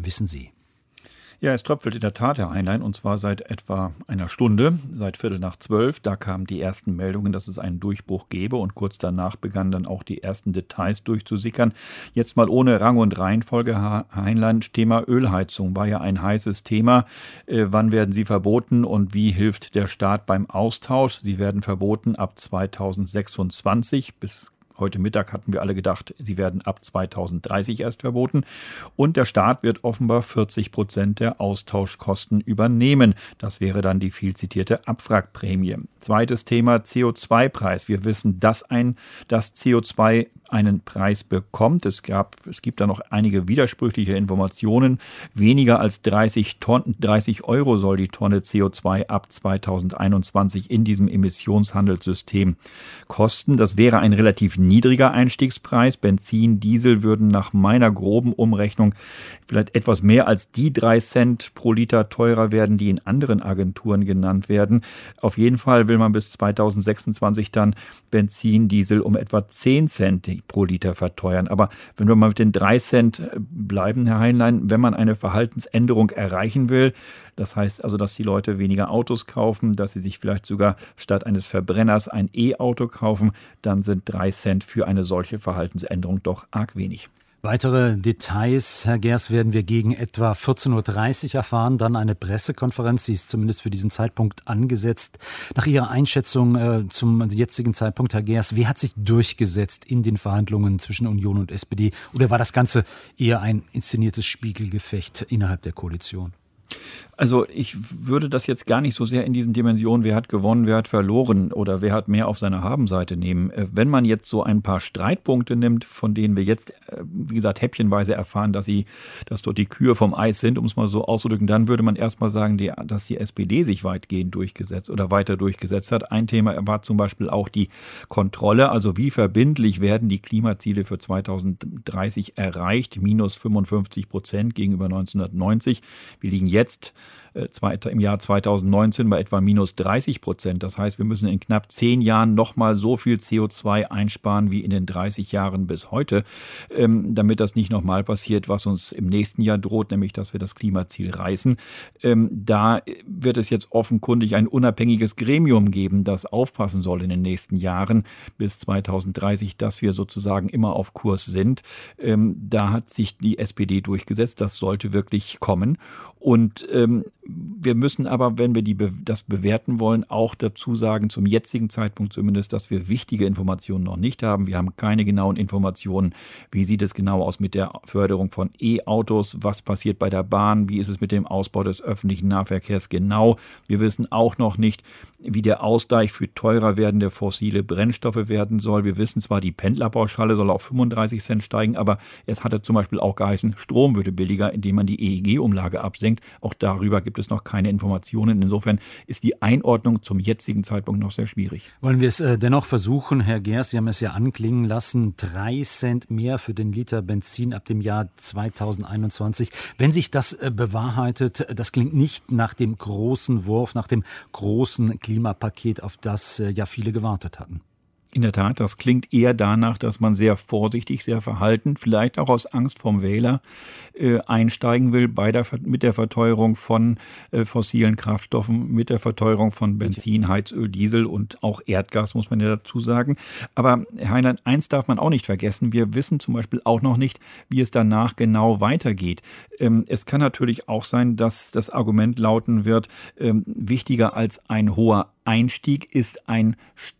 wissen Sie? Ja, es tröpfelt in der Tat, Herr Heinlein, und zwar seit etwa einer Stunde, seit 11:45. Da kamen die ersten Meldungen, dass es einen Durchbruch gäbe, und kurz danach begannen dann auch die ersten Details durchzusickern. Jetzt mal ohne Rang und Reihenfolge, Herr Heinlein, Thema Ölheizung war ja ein heißes Thema. Wann werden sie verboten und wie hilft der Staat beim Austausch? Sie werden verboten ab 2026. Bis heute Mittag hatten wir alle gedacht, sie werden ab 2030 erst verboten. Und der Staat wird offenbar 40% der Austauschkosten übernehmen. Das wäre dann die viel zitierte Abwrackprämie. Zweites Thema, CO2-Preis. Wir wissen, dass das CO2 einen Preis bekommt. Es gibt da noch einige widersprüchliche Informationen. Weniger als 30 Euro soll die Tonne CO2 ab 2021 in diesem Emissionshandelssystem kosten. Das wäre ein relativ niedriger Einstiegspreis. Benzin, Diesel würden nach meiner groben Umrechnung vielleicht etwas mehr als die 3 Cent pro Liter teurer werden, die in anderen Agenturen genannt werden. Auf jeden Fall will man bis 2026 dann Benzin, Diesel um etwa 10 Cent pro Liter verteuern. Aber wenn wir mal mit den 3 Cent bleiben, Herr Heinlein, wenn man eine Verhaltensänderung erreichen will, das heißt also, dass die Leute weniger Autos kaufen, dass sie sich vielleicht sogar statt eines Verbrenners ein E-Auto kaufen, dann sind 3 Cent für eine solche Verhaltensänderung doch arg wenig. Weitere Details, Herr Gers, werden wir gegen etwa 14:30 Uhr erfahren. Dann eine Pressekonferenz, die ist zumindest für diesen Zeitpunkt angesetzt. Nach Ihrer Einschätzung zum jetzigen Zeitpunkt, Herr Gers, wer hat sich durchgesetzt in den Verhandlungen zwischen Union und SPD? Oder war das Ganze eher ein inszeniertes Spiegelgefecht innerhalb der Koalition? Also ich würde das jetzt gar nicht so sehr in diesen Dimensionen, wer hat gewonnen, wer hat verloren oder wer hat mehr auf seiner Habenseite nehmen. Wenn man jetzt so ein paar Streitpunkte nimmt, von denen wir jetzt, wie gesagt, häppchenweise erfahren, dass dort die Kühe vom Eis sind, um es mal so auszudrücken, dann würde man erstmal sagen, dass die SPD sich weitgehend durchgesetzt oder weiter durchgesetzt hat. Ein Thema war zum Beispiel auch die Kontrolle, also wie verbindlich werden die Klimaziele für 2030 erreicht, -55% gegenüber 1990. Wir liegen jetzt im Jahr 2019 bei etwa -30%. Das heißt, wir müssen in knapp 10 Jahren nochmal so viel CO2 einsparen wie in den 30 Jahren bis heute, damit das nicht nochmal passiert, was uns im nächsten Jahr droht, nämlich dass wir das Klimaziel reißen. Da wird es jetzt offenkundig ein unabhängiges Gremium geben, das aufpassen soll in den nächsten Jahren bis 2030, dass wir sozusagen immer auf Kurs sind. Da hat sich die SPD durchgesetzt. Das sollte wirklich kommen. Und wir müssen aber, wenn wir das bewerten wollen, auch dazu sagen, zum jetzigen Zeitpunkt zumindest, dass wir wichtige Informationen noch nicht haben. Wir haben keine genauen Informationen. Wie sieht es genau aus mit der Förderung von E-Autos? Was passiert bei der Bahn? Wie ist es mit dem Ausbau des öffentlichen Nahverkehrs genau? Wir wissen auch noch nicht, wie der Ausgleich für teurer werdende fossile Brennstoffe werden soll. Wir wissen zwar, die Pendlerpauschale soll auf 35 Cent steigen, aber es hatte zum Beispiel auch geheißen, Strom würde billiger, indem man die EEG-Umlage absenkt. Auch darüber gibt es noch keine Informationen. Insofern ist die Einordnung zum jetzigen Zeitpunkt noch sehr schwierig. Wollen wir es dennoch versuchen, Herr Gers, Sie haben es ja anklingen lassen, 3 Cent mehr für den Liter Benzin ab dem Jahr 2021. Wenn sich das bewahrheitet, das klingt nicht nach dem großen Wurf, nach dem großen Klimapaket, auf das ja viele gewartet hatten. In der Tat, das klingt eher danach, dass man sehr vorsichtig, sehr verhalten, vielleicht auch aus Angst vom Wähler einsteigen will mit der Verteuerung von fossilen Kraftstoffen, mit der Verteuerung von Benzin, Heizöl, Diesel und auch Erdgas, muss man ja dazu sagen. Aber Herr Heinlein, eins darf man auch nicht vergessen, wir wissen zum Beispiel auch noch nicht, wie es danach genau weitergeht. Es kann natürlich auch sein, dass das Argument lauten wird, wichtiger als ein hoher Einstieg ist ein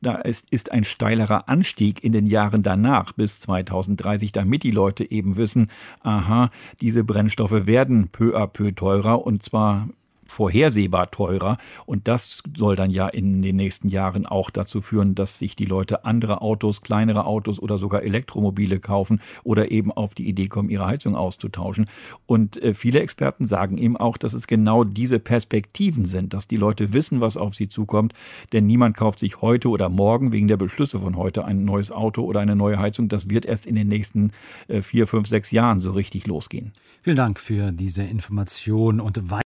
steilerer Anstieg in den Jahren danach bis 2030, damit die Leute eben wissen, aha, diese Brennstoffe werden peu à peu teurer und zwar vorhersehbar teurer. Und das soll dann ja in den nächsten Jahren auch dazu führen, dass sich die Leute andere Autos, kleinere Autos oder sogar Elektromobile kaufen oder eben auf die Idee kommen, ihre Heizung auszutauschen. Und viele Experten sagen eben auch, dass es genau diese Perspektiven sind, dass die Leute wissen, was auf sie zukommt. Denn niemand kauft sich heute oder morgen wegen der Beschlüsse von heute ein neues Auto oder eine neue Heizung. Das wird erst in den nächsten 4, 5, 6 Jahren so richtig losgehen. Vielen Dank für diese Information und